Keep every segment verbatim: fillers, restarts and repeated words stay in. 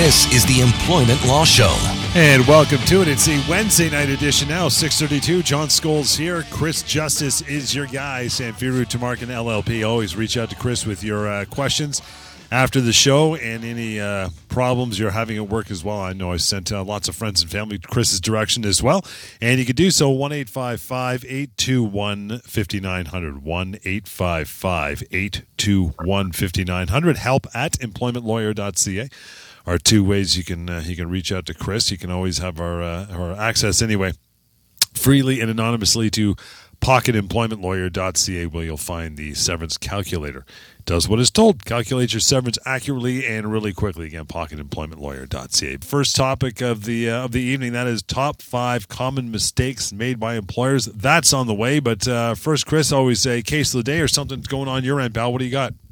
This is the Employment Law Show. And welcome to it. It's the Wednesday night edition now, six thirty-two. John Scholes here. Chris Justice is your guy. Samfiru Tamarkin, L L P. Always reach out to Chris with your uh, questions after the show and any uh, problems you're having at work as well. I know I sent uh, lots of friends and family Chris's direction as well. And you can do so, one eight five five, eight two one, five nine zero zero, one eight five five, eight two one, five nine zero zero, help at employment lawyer dot c a. Are two ways you can uh, you can reach out to Chris. You can always have our uh, our access anyway, freely and anonymously to pocket employment lawyer dot c a, where you'll find the severance calculator. It does what it's told. Calculates your severance accurately and really quickly. Again, pocket employment lawyer dot c a. First topic of the uh, of the evening, that is top five common mistakes made by employers. That's on the way. But uh, first, Chris, always a case of the day or something's going on your end, pal. What do you got?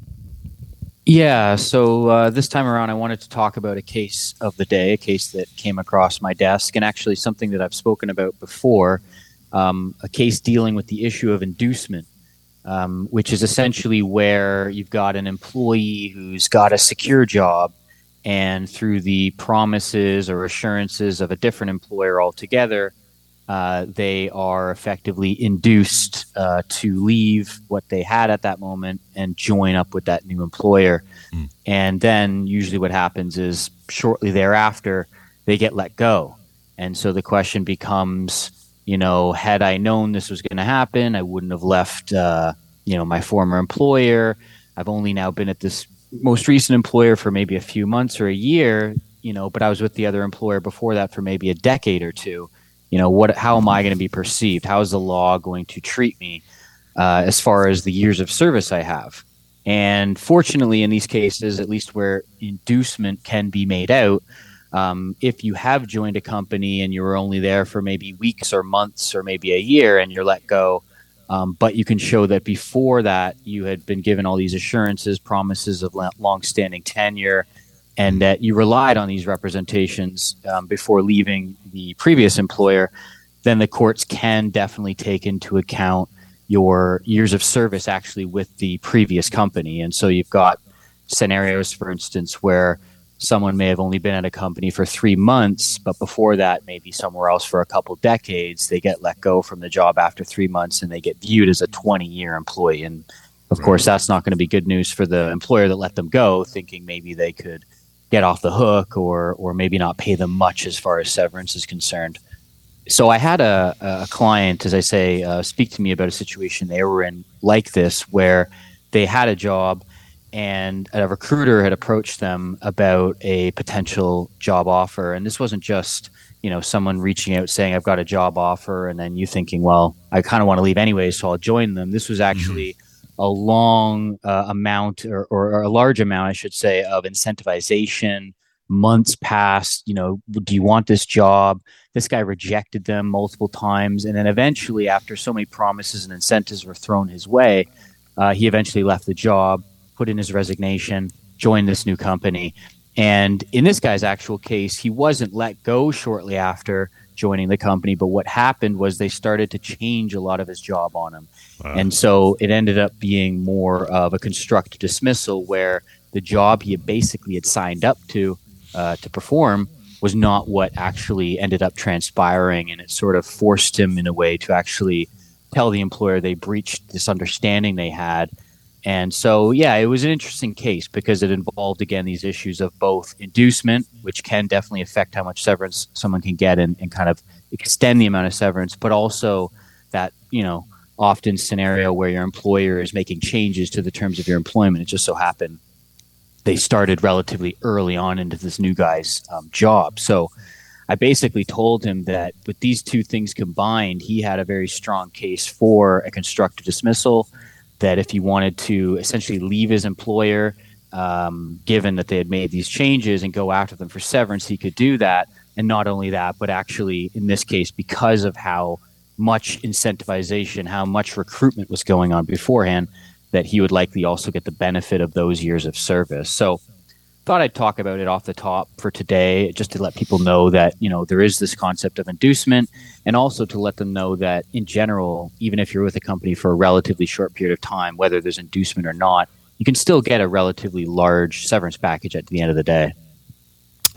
Yeah, so uh, this time around I wanted to talk about a case of the day, a case that came across my desk, and actually something that I've spoken about before, um, a case dealing with the issue of inducement, um, which is essentially where you've got an employee who's got a secure job, and through the promises or assurances of a different employer altogether, Uh, they are effectively induced uh, to leave what they had at that moment and join up with that new employer. Mm. And then usually what happens is shortly thereafter, they get let go. And so the question becomes, you know, had I known this was going to happen, I wouldn't have left, uh, you know, my former employer. I've only now been at this most recent employer for maybe a few months or a year, you know, but I was with the other employer before that for maybe a decade or two. You know, what? How am I going to be perceived? How is the law going to treat me uh, as far as the years of service I have? And fortunately, in these cases, at least where inducement can be made out, um, if you have joined a company and you were only there for maybe weeks or months or maybe a year and you're let go, um, but you can show that before that you had been given all these assurances, promises of long-standing tenure, and that you relied on these representations um, before leaving the previous employer, then the courts can definitely take into account your years of service actually with the previous company. And so you've got scenarios, for instance, where someone may have only been at a company for three months, but before that, maybe somewhere else for a couple decades, they get let go from the job after three months and they get viewed as a twenty-year employee. And of course, that's not going to be good news for the employer that let them go, thinking maybe they could get off the hook or or maybe not pay them much as far as severance is concerned. So I had a, a client, as I say, uh, speak to me about a situation they were in like this, where they had a job and a recruiter had approached them about a potential job offer. And this wasn't just, you know, someone reaching out saying, I've got a job offer, and then you thinking, well, I kind of want to leave anyway, so I'll join them. This was actually mm-hmm. a long uh, amount or, or a large amount, I should say, of incentivization. Months passed, you know, do you want this job? This guy rejected them multiple times. And then eventually, after so many promises and incentives were thrown his way, uh, he eventually left the job, put in his resignation, joined this new company. And in this guy's actual case, he wasn't let go shortly after joining the company, but what happened was they started to change a lot of his job on him. Wow. And so it ended up being more of a constructive dismissal, where the job he had basically had signed up to uh, to perform was not what actually ended up transpiring, and it sort of forced him in a way to actually tell the employer they breached this understanding they had. And so, yeah, it was an interesting case because it involved, again, these issues of both inducement, which can definitely affect how much severance someone can get and, and kind of extend the amount of severance, but also that, you know, often scenario where your employer is making changes to the terms of your employment. It just so happened they started relatively early on into this new guy's um, job. So I basically told him that with these two things combined, he had a very strong case for a constructive dismissal, that if he wanted to essentially leave his employer, um, given that they had made these changes, and go after them for severance, he could do that. And not only that, but actually in this case, because of how much incentivization, how much recruitment was going on beforehand, that he would likely also get the benefit of those years of service. So thought I'd talk about it off the top for today, just to let people know that, you know, there is this concept of inducement, and also to let them know that in general, even if you're with a company for a relatively short period of time, whether there's inducement or not, you can still get a relatively large severance package at the end of the day.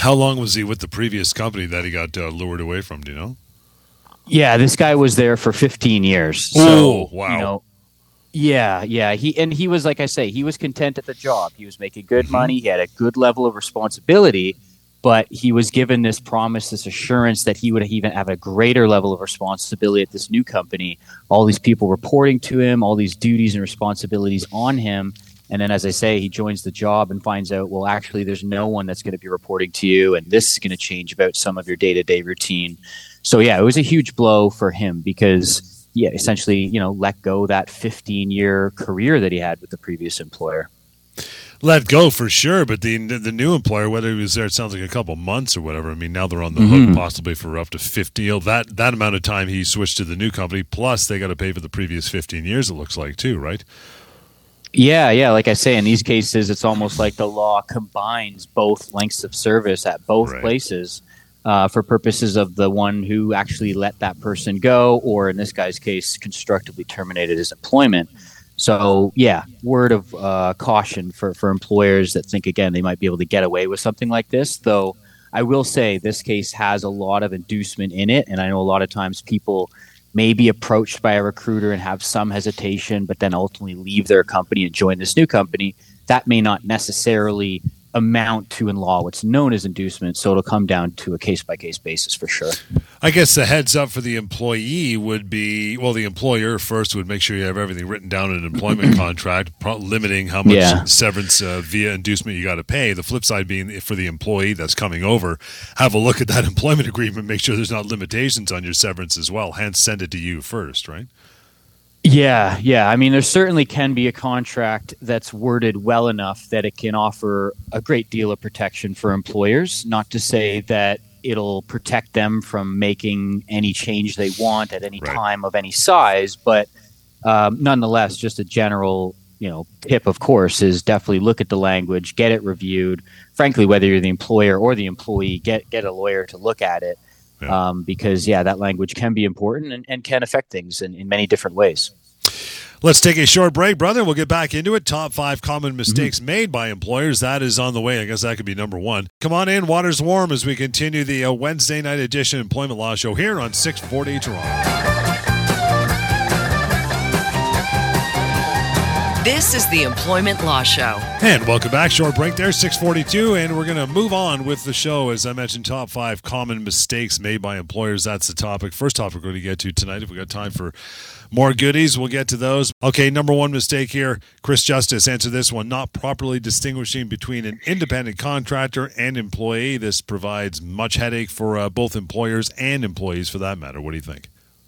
How long was he with the previous company that he got uh, lured away from? Do you know? Yeah, this guy was there for fifteen years. So, oh, wow. You know, yeah, yeah. He and he was, like I say, he was content at the job. He was making good mm-hmm. money. He had a good level of responsibility, but he was given this promise, this assurance that he would even have a greater level of responsibility at this new company. All these people reporting to him, all these duties and responsibilities on him. And then, as I say, he joins the job and finds out, well, actually, there's no one that's going to be reporting to you, and this is going to change about some of your day-to-day routine. So, yeah, it was a huge blow for him because, yeah, essentially, you know, let go that fifteen-year career that he had with the previous employer. Let go for sure, but the the new employer, whether he was there, it sounds like a couple months or whatever. I mean, now they're on the mm-hmm. hook possibly for up to fifty. You know, that that amount of time he switched to the new company, plus they got to pay for the previous fifteen years. It looks like too, right? Yeah, yeah. Like I say, in these cases, it's almost like the law combines both lengths of service at both right. places uh, for purposes of the one who actually let that person go, or in this guy's case, constructively terminated his employment. So, yeah, word of uh, caution for, for employers that think, again, they might be able to get away with something like this. Though I will say this case has a lot of inducement in it, and I know a lot of times people may be approached by a recruiter and have some hesitation, but then ultimately leave their company and join this new company. That may not necessarily amount to in law what's known as inducement, so it'll come down to a case-by-case basis for sure. I guess the heads up for the employee would be, well, the employer first would make sure you have everything written down in an employment contract, pro- limiting how much yeah. severance uh, via inducement you got to pay. The flip side being for the employee that's coming over, have a look at that employment agreement, make sure there's not limitations on your severance as well, hence send it to you first, right? Yeah, yeah. I mean, there certainly can be a contract that's worded well enough that it can offer a great deal of protection for employers, not to say that it'll protect them from making any change they want at any right. time of any size. But um, nonetheless, just a general, you know, tip, of course, is definitely look at the language, get it reviewed. Frankly, whether you're the employer or the employee, get get a lawyer to look at it. Yeah. Um, because, yeah, that language can be important and, and can affect things in, in many different ways. Let's take a short break, brother. We'll get back into it. Top five common mistakes mm-hmm. made by employers. That is on the way. I guess that could be number one. Come on in. Water's warm as we continue the uh, Wednesday night edition Employment Law Show here on six forty Toronto. This is the Employment Law Show. And welcome back. Short break there, six forty-two, and we're going to move on with the show. As I mentioned, top five common mistakes made by employers. That's the topic. First topic we're going to get to tonight. If we got time for more goodies, we'll get to those. Okay, number one mistake here. Chris Justice, answer this one. Not properly distinguishing between an independent contractor and employee. This provides much headache for uh, both employers and employees for that matter. What do you think?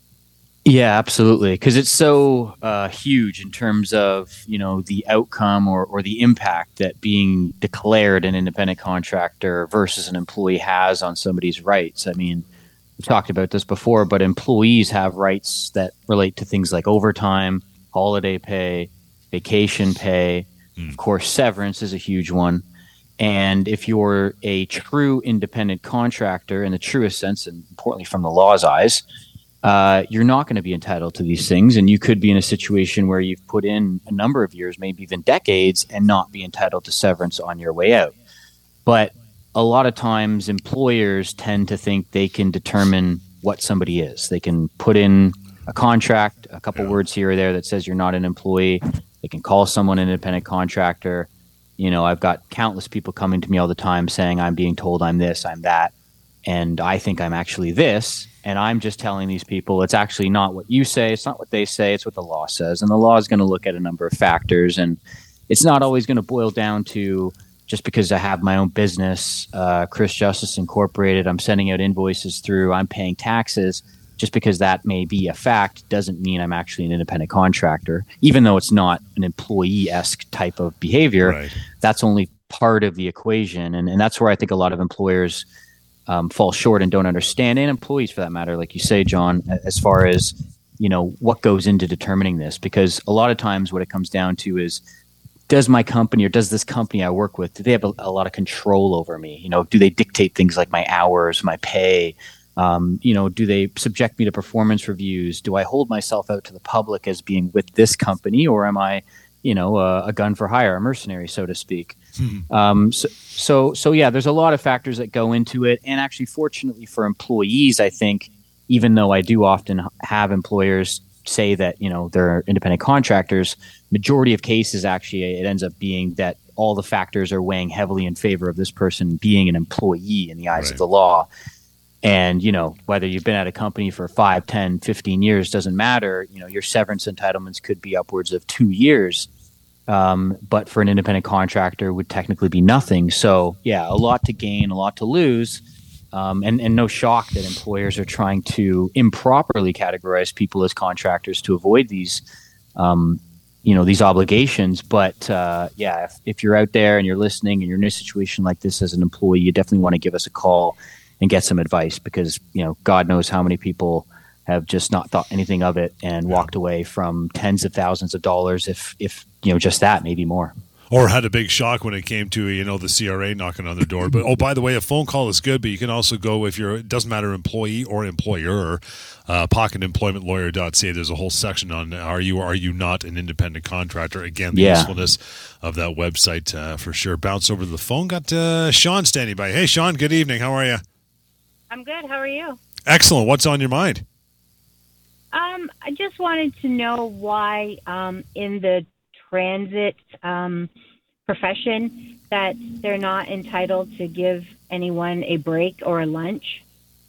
Yeah, absolutely. Because it's so uh, huge in terms of, you know, the outcome or, or the impact that being declared an independent contractor versus an employee has on somebody's rights. I mean, we've talked about this before, but employees have rights that relate to things like overtime, holiday pay, vacation pay. Mm. Of course, severance is a huge one. And if you're a true independent contractor in the truest sense, and importantly from the law's eyes, Uh, you're not going to be entitled to these things, and you could be in a situation where you've put in a number of years, maybe even decades, and not be entitled to severance on your way out. But a lot of times employers tend to think they can determine what somebody is. They can put in a contract, a couple yeah. words here or there that says you're not an employee. They can call someone an independent contractor. You know, I've got countless people coming to me all the time saying I'm being told I'm this, I'm that, and I think I'm actually this. And I'm just telling these people it's actually not what you say. It's not what they say. It's what the law says. And the law is going to look at a number of factors. And it's not always going to boil down to just because I have my own business, uh, Chris Justice Incorporated, I'm sending out invoices through, I'm paying taxes. Just because that may be a fact doesn't mean I'm actually an independent contractor. Even though it's not an employee-esque type of behavior, right. That's only part of the equation. And, and that's where I think a lot of employers Um, fall short and don't understand, and employees for that matter, like you say, John, as far as, you know, what goes into determining this. Because a lot of times what it comes down to is, does my company or does this company I work with, do they have a, a lot of control over me? You know, do they dictate things like my hours, my pay? Um, you know, do they subject me to performance reviews? Do I hold myself out to the public as being with this company, or am I, you know, a, a gun for hire, a mercenary, so to speak? Um, so, so, so yeah, there's a lot of factors that go into it. And actually, fortunately for employees, I think, even though I do often have employers say that, you know, they're independent contractors, majority of cases, actually, it ends up being that all the factors are weighing heavily in favor of this person being an employee in the eyes Right. of the law. And, you know, whether you've been at a company for five, ten, fifteen years, doesn't matter. You know, your severance entitlements could be upwards of two years. Um, but for an independent contractor would technically be nothing. So, yeah, a lot to gain, a lot to lose. Um, and, and no shock that employers are trying to improperly categorize people as contractors to avoid these, um, you know, these obligations. But, uh, yeah, if, if you're out there and you're listening and you're in a situation like this as an employee, you definitely want to give us a call and get some advice because, you know, God knows how many people have just not thought anything of it and walked away from tens of thousands of dollars, if, if you know, just that, maybe more. Or had a big shock when it came to, you know, the C R A knocking on their door. But, oh, by the way, a phone call is good, but you can also go if you're, it doesn't matter, employee or employer, uh, pocket employment lawyer dot c a. There's a whole section on are you or are you not an independent contractor? Again, the Yeah. usefulness of that website uh, for sure. Bounce over to the phone. Got uh, Sean standing by. Hey, Sean, good evening. How are you? I'm good. How are you? Excellent. What's on your mind? Um, I just wanted to know why um, in the transit um, profession that they're not entitled to give anyone a break or a lunch.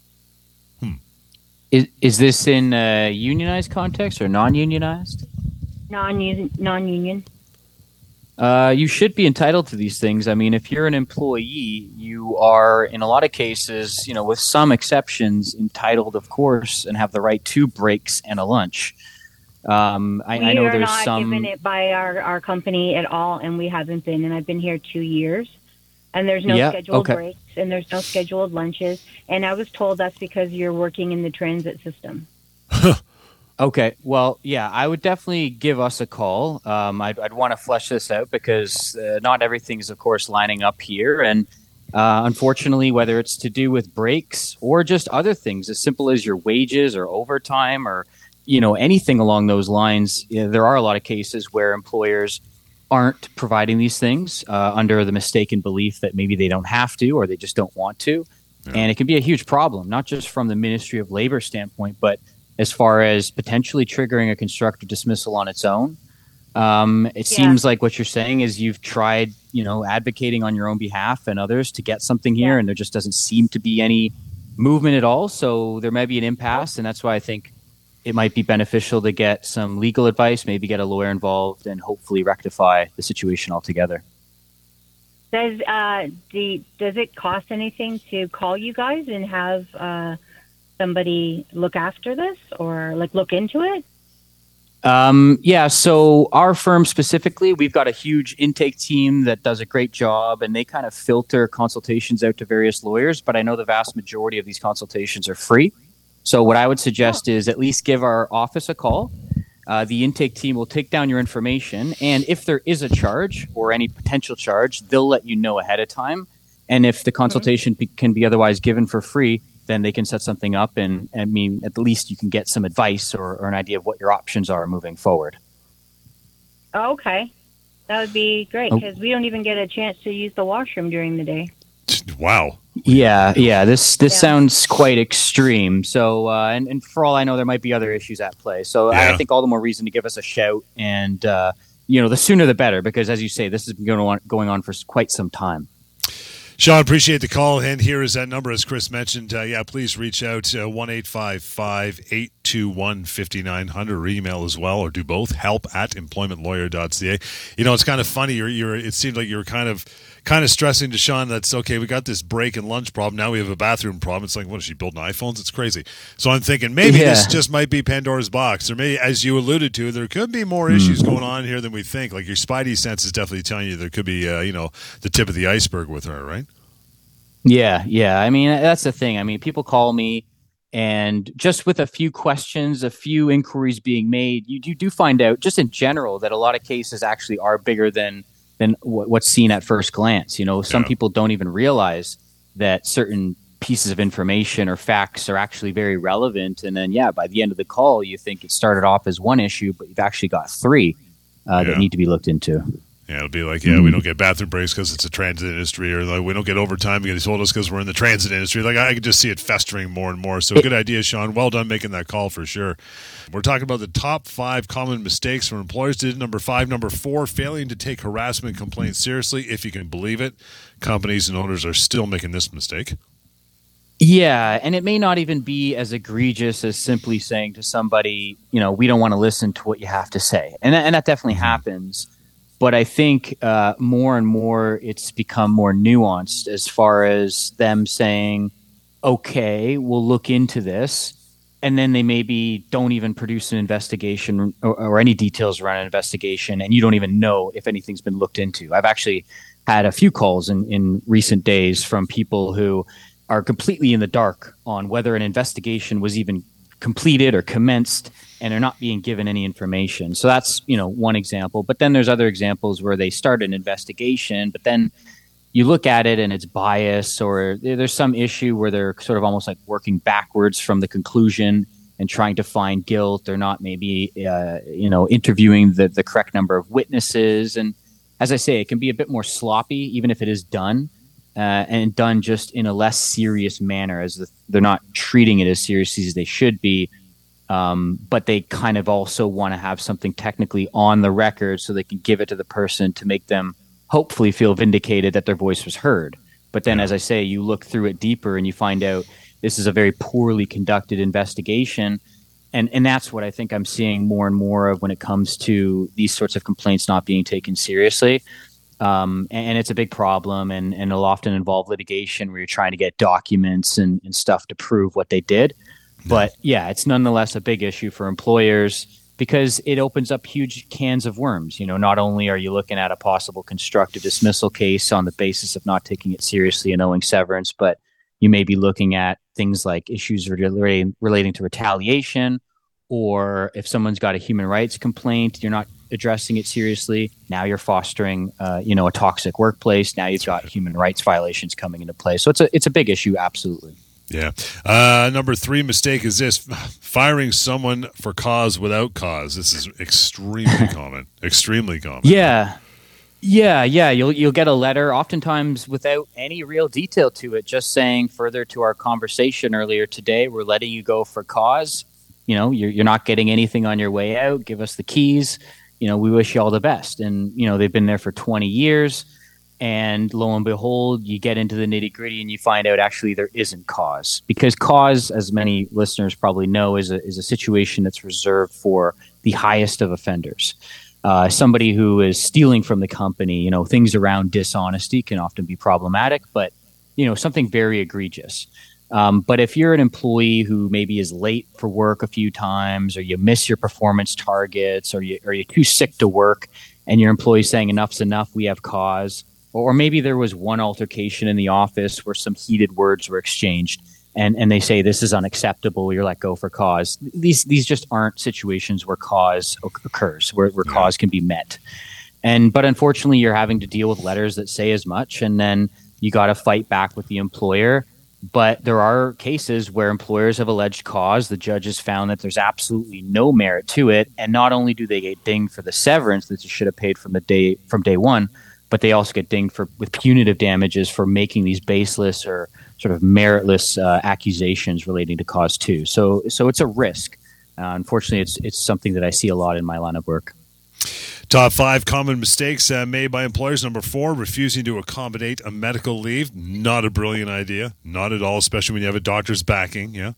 Is, is this in a unionized context or non-unionized? Non non-union. Uh, you should be entitled to these things. I mean, if you're an employee, you are, in a lot of cases, you know, with some exceptions, entitled, of course, and have the right to breaks and a lunch. Um, I, we I know are there's not some. given it by our, our company at all, and we haven't been. And I've been here two years, and there's no Yeah, scheduled okay. breaks, and there's no scheduled lunches. And I was told that's because you're working in the transit system. Okay, well, yeah, I would definitely give us a call. Um, I'd, I'd want to flesh this out because uh, not everything's, of course, lining up here. And uh, unfortunately, whether it's to do with breaks or just other things, as simple as your wages or overtime or, you know, anything along those lines, you know, there are a lot of cases where employers aren't providing these things uh, under the mistaken belief that maybe they don't have to or they just don't want to. Yeah. And it can be a huge problem, not just from the Ministry of Labor standpoint, but as far as potentially triggering a constructive dismissal on its own. Um, it Yeah. seems like what you're saying is you've tried, you know, advocating on your own behalf and others to get something here, Yeah. and there just doesn't seem to be any movement at all. So there may be an impasse, and that's why I think it might be beneficial to get some legal advice, maybe get a lawyer involved, and hopefully rectify the situation altogether. Does uh, the does it cost anything to call you guys and have uh, somebody look after this or like look into it? Um, yeah, so our firm specifically, we've got a huge intake team that does a great job, and they kind of filter consultations out to various lawyers, but I know the vast majority of these consultations are free. So what I would suggest is at least give our office a call. Uh, the intake team will take down your information, and if there is a charge or any potential charge, they'll let you know ahead of time. And if the consultation be- can be otherwise given for free, then they can set something up, and I mean, at least you can get some advice or, or an idea of what your options are moving forward. Oh, okay. That would be great Oh. because we don't even get a chance to use the washroom during the day. Wow. Yeah, yeah. This this Yeah. sounds quite extreme. So, uh, and and for all I know, there might be other issues at play. So, Yeah. I think all the more reason to give us a shout, and uh, you know, the sooner the better, because as you say, this has been going on going on for quite some time. Sean, appreciate the call. And here is that number, as Chris mentioned. Uh, yeah, please reach out uh, one eight five five, eight two one, five nine zero zero or email as well, or do both. Help at employment lawyer dot c a. You know, it's kind of funny. You're, you're, it seemed like you were kind of kind of stressing to Sean that's okay, we got this break and lunch problem. Now we have a bathroom problem. It's like, what is she building iPhones? It's crazy. So I'm thinking maybe Yeah. this just might be Pandora's box. Or maybe, as you alluded to, there could be more issues going on here than we think. Like your spidey sense is definitely telling you there could be, uh, you know, the tip of the iceberg with her, right? Yeah, yeah. I mean, that's the thing. I mean, people call me, and just with a few questions, a few inquiries being made, you, you do find out, just in general, that a lot of cases actually are bigger than than what, what's seen at first glance. You know, some Yeah. people don't even realize that certain pieces of information or facts are actually very relevant. And then, yeah, by the end of the call, you think it started off as one issue, but you've actually got three uh, Yeah. that need to be looked into. Yeah, it'll be like, yeah, we don't get bathroom breaks because it's a transit industry, or like we don't get overtime because they told us because we're in the transit industry. Like I could just see it festering more and more. So good idea, Sean. Well done making that call for sure. We're talking about the top five common mistakes for employers. Did number five, number four, failing to take harassment complaints seriously. If you can believe it, companies and owners are still making this mistake. Yeah, and it may not even be as egregious as simply saying to somebody, you know, we don't want to listen to what you have to say, and that, and that definitely mm-hmm. happens. But I think uh, more and more it's become more nuanced as far as them saying, okay, we'll look into this. And then they maybe don't even produce an investigation or, or any details around an investigation. And you don't even know if anything's been looked into. I've actually had a few calls in, in recent days from people who are completely in the dark on whether an investigation was even completed or commenced, and they're not being given any information. So that's, you know, one example. But then there's other examples where they start an investigation, but then you look at it and it's bias, or there's some issue where they're sort of almost like working backwards from the conclusion and trying to find guilt. They're not maybe, uh, you know, interviewing the, the correct number of witnesses. And as I say, it can be a bit more sloppy, even if it is done, uh, and done just in a less serious manner, as the, they're not treating it as seriously as they should be. Um, but they kind of also want to have something technically on the record so they can give it to the person to make them hopefully feel vindicated that their voice was heard. But then, yeah. as I say, you look through it deeper and you find out this is a very poorly conducted investigation. And and that's what I think I'm seeing more and more of when it comes to these sorts of complaints not being taken seriously. Um, and, and it's a big problem, and, and it'll often involve litigation where you're trying to get documents and, and stuff to prove what they did. But yeah, it's nonetheless a big issue for employers because it opens up huge cans of worms. You know, not only are you looking at a possible constructive dismissal case on the basis of not taking it seriously and owing severance, but you may be looking at things like issues relating, relating to retaliation, or if someone's got a human rights complaint, you're not addressing it seriously. Now you're fostering, uh, you know, a toxic workplace. Now you've got human rights violations coming into play. So it's a it's a big issue, absolutely. Yeah. Uh, number three mistake is this: firing someone for cause without cause. This is extremely common. Extremely common. Yeah. Yeah, yeah. You'll you'll get a letter, oftentimes without any real detail to it, just saying, further to our conversation earlier today, we're letting you go for cause. You know, you're you're not getting anything on your way out. Give us the keys. You know, we wish you all the best. And, you know, they've been there for twenty years. And lo and behold, you get into the nitty gritty and you find out actually there isn't cause, because cause, as many listeners probably know, is a, is a situation that's reserved for the highest of offenders. Uh, somebody who is stealing from the company, you know, things around dishonesty can often be problematic, but, you know, something very egregious. Um, but if you're an employee who maybe is late for work a few times, or you miss your performance targets, or, you, or you're too sick to work and your employee's saying enough's enough, we have cause. Or maybe there was one altercation in the office where some heated words were exchanged, and, and they say this is unacceptable, you're let go for cause. These these just aren't situations where cause occurs, where, where cause can be met. And but unfortunately, you're having to deal with letters that say as much, and then you got to fight back with the employer. But there are cases where employers have alleged cause. The judges found that there's absolutely no merit to it, and not only do they get dinged for the severance that you should have paid from the day from day one, but they also get dinged for with punitive damages for making these baseless or sort of meritless uh, accusations relating to cause too. So, so it's a risk. Uh, unfortunately, it's it's something that I see a lot in my line of work. Top five common mistakes uh, made by employers. Number four, refusing to accommodate a medical leave. Not a brilliant idea. Not at all, especially when you have a doctor's backing. Yeah.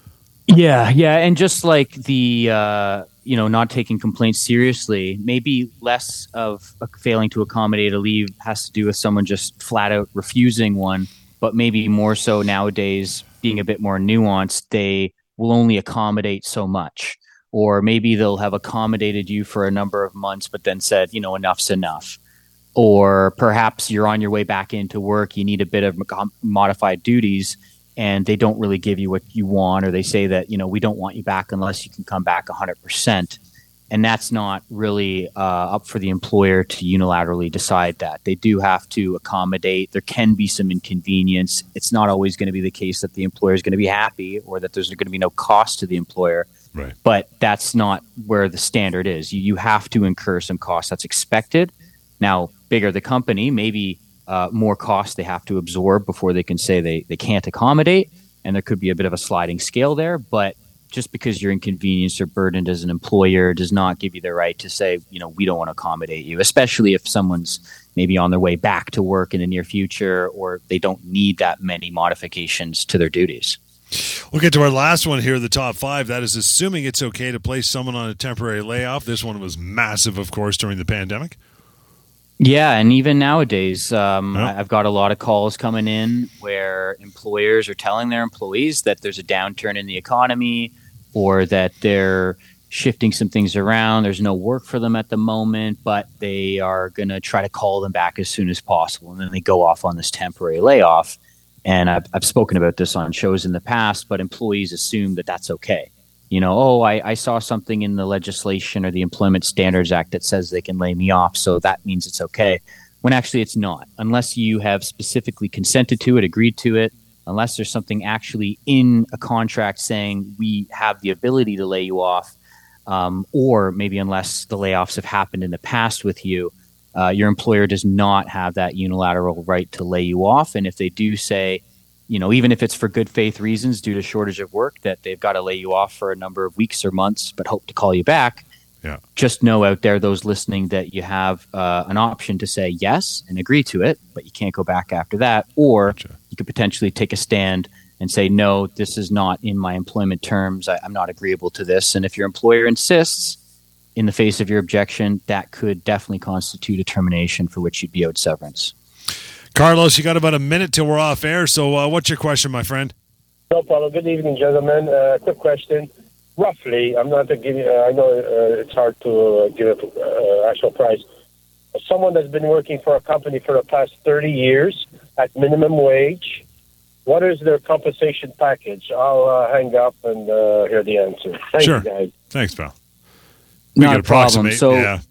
Yeah, yeah, and just like the uh, you know, not taking complaints seriously, maybe less of a failing to accommodate a leave has to do with someone just flat out refusing one, but maybe more so nowadays, being a bit more nuanced, they will only accommodate so much, or maybe they'll have accommodated you for a number of months, but then said, you know, enough's enough. Or perhaps you're on your way back into work, you need a bit of modified duties, and they don't really give you what you want, or they say that, you know, we don't want you back unless you can come back one hundred percent. And that's not really uh, up for the employer to unilaterally decide that. They do have to accommodate. There can be some inconvenience. It's not always going to be the case that the employer is going to be happy or that there's going to be no cost to the employer. Right. But that's not where the standard is. You, you have to incur some cost. That's expected. Now, bigger the company, maybe uh, more costs they have to absorb before they can say they, they can't accommodate. And there could be a bit of a sliding scale there. But just because you're inconvenienced or burdened as an employer does not give you the right to say, you know, we don't want to accommodate you, especially if someone's maybe on their way back to work in the near future, or they don't need that many modifications to their duties. We'll get to our last one here, the top five. That is assuming it's okay to place someone on a temporary layoff. This one was massive, of course, during the pandemic. Yeah, and even nowadays, um, yeah. I've got a lot of calls coming in where employers are telling their employees that there's a downturn in the economy, or that they're shifting some things around. There's no work for them at the moment, but they are going to try to call them back as soon as possible. And then they go off on this temporary layoff. And I've, I've spoken about this on shows in the past, but employees assume that that's okay. You know, oh, I, I saw something in the legislation or the Employment Standards Act that says they can lay me off, so that means it's okay. When actually it's not. Unless you have specifically consented to it, agreed to it, unless there's something actually in a contract saying we have the ability to lay you off, um, or maybe unless the layoffs have happened in the past with you, uh, your employer does not have that unilateral right to lay you off. And if they do say, you know, even if it's for good faith reasons due to shortage of work, that they've got to lay you off for a number of weeks or months, but hope to call you back. Yeah. Just know out there, those listening, that you have uh, an option to say yes and agree to it, but you can't go back after that. Or Gotcha. You could potentially take a stand and say, no, this is not in my employment terms. I, I'm not agreeable to this. And if your employer insists in the face of your objection, that could definitely constitute a termination for which you'd be owed severance. Carlos, you got about a minute till we're off air. So uh, what's your question, my friend? No problem. Good evening, gentlemen. Uh, quick question. Roughly, I'm not going to give you, uh, I know uh, it's hard to uh, give an uh, actual price. Someone that's been working for a company for the past thirty years at minimum wage, what is their compensation package? I'll uh, hang up and uh, hear the answer. Thank sure. you, guys. Thanks, pal. We Not can a problem. approximate. So, yeah.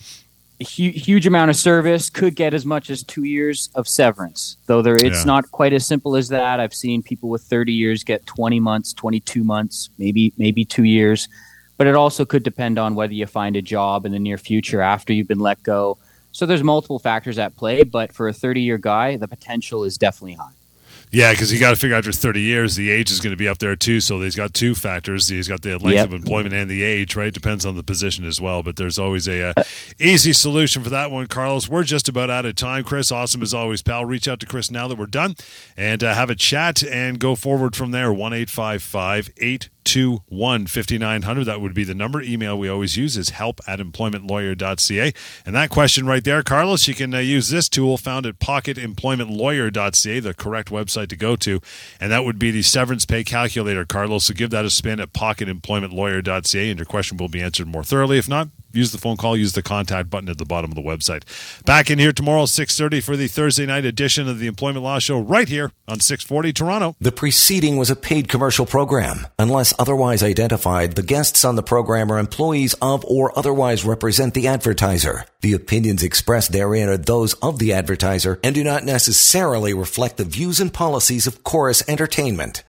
a hu- huge amount of service could get as much as two years of severance, though there it's Yeah. not quite as simple as that. I've seen people with thirty years get twenty months, twenty-two months, maybe maybe two years. But it also could depend on whether you find a job in the near future after you've been let go. So there's multiple factors at play, but for a thirty-year guy, the potential is definitely high. Yeah, because you got to figure after thirty years, the age is going to be up there too. So he's got two factors. He's got the length Yep. of employment and the age, right? Depends on the position as well. But there's always a uh, easy solution for that one, Carlos. We're just about out of time. Chris, awesome as always, pal. Reach out to Chris now that we're done and uh, have a chat and go forward from there. one eight five five eight two one five nine zero zero. That would be the number. Email we always use is help at employment lawyer dot c a. And that question right there, Carlos, you can uh, use this tool found at pocket employment lawyer dot c a, the correct website to go to. And that would be the severance pay calculator, Carlos. So give that a spin at pocket employment lawyer dot c a, and your question will be answered more thoroughly. If not, use the phone call, use the contact button at the bottom of the website. Back in here tomorrow, six thirty for the Thursday night edition of the Employment Law Show right here on six forty Toronto. The preceding was a paid commercial program. Unless otherwise identified, the guests on the program are employees of or otherwise represent the advertiser. The opinions expressed therein are those of the advertiser and do not necessarily reflect the views and policies of Chorus Entertainment.